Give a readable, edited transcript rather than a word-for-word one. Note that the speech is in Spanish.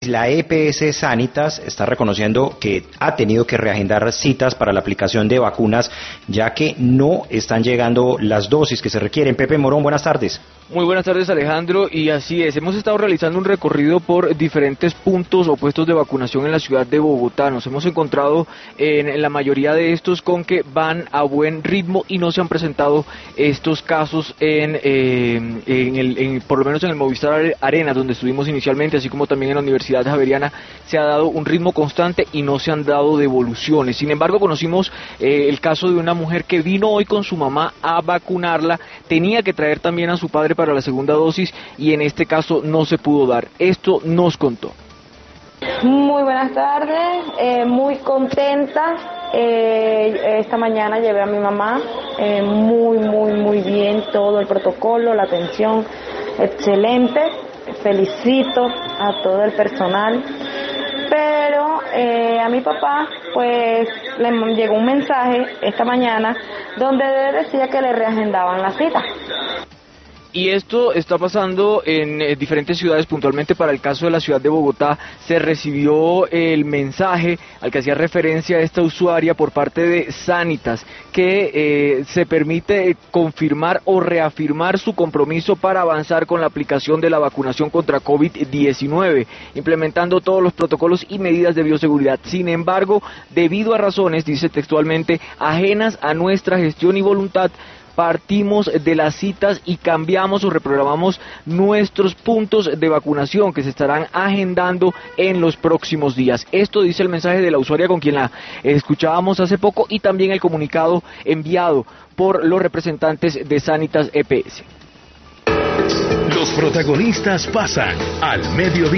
La EPS Sanitas está reconociendo que ha tenido que reagendar citas para la aplicación de vacunas, ya que no están llegando las dosis que se requieren. Pepe Morón, buenas tardes. Muy buenas tardes, Alejandro, y así es, hemos estado realizando un recorrido por diferentes puntos o puestos de vacunación en la ciudad de Bogotá. Nos hemos encontrado en la mayoría de estos con que van a buen ritmo y no se han presentado estos casos por lo menos en el Movistar Arena, donde estuvimos inicialmente, así como también en la Universidad Javeriana. Se ha dado un ritmo constante y no se han dado devoluciones. Sin embargo, conocimos el caso de una mujer que vino hoy con su mamá a vacunarla, tenía que traer también a su padre para la segunda dosis y en este caso no se pudo dar. Esto nos contó. Muy buenas tardes, muy contenta. Esta mañana llevé a mi mamá, muy bien, todo el protocolo, la atención excelente. Felicito a todo el personal, pero a mi papá pues le llegó un mensaje esta mañana donde decía que le reagendaban la cita. Y esto está pasando en diferentes ciudades. Puntualmente para el caso de la ciudad de Bogotá se recibió el mensaje al que hacía referencia esta usuaria por parte de Sanitas, que se permite confirmar o reafirmar su compromiso para avanzar con la aplicación de la vacunación contra COVID-19, implementando todos los protocolos y medidas de bioseguridad. Sin embargo, debido a razones, dice textualmente, ajenas a nuestra gestión y voluntad, partimos de las citas y cambiamos o reprogramamos nuestros puntos de vacunación que se estarán agendando en los próximos días. Esto dice el mensaje de la usuaria con quien la escuchábamos hace poco y también el comunicado enviado por los representantes de Sanitas EPS. Los protagonistas pasan al mediodía.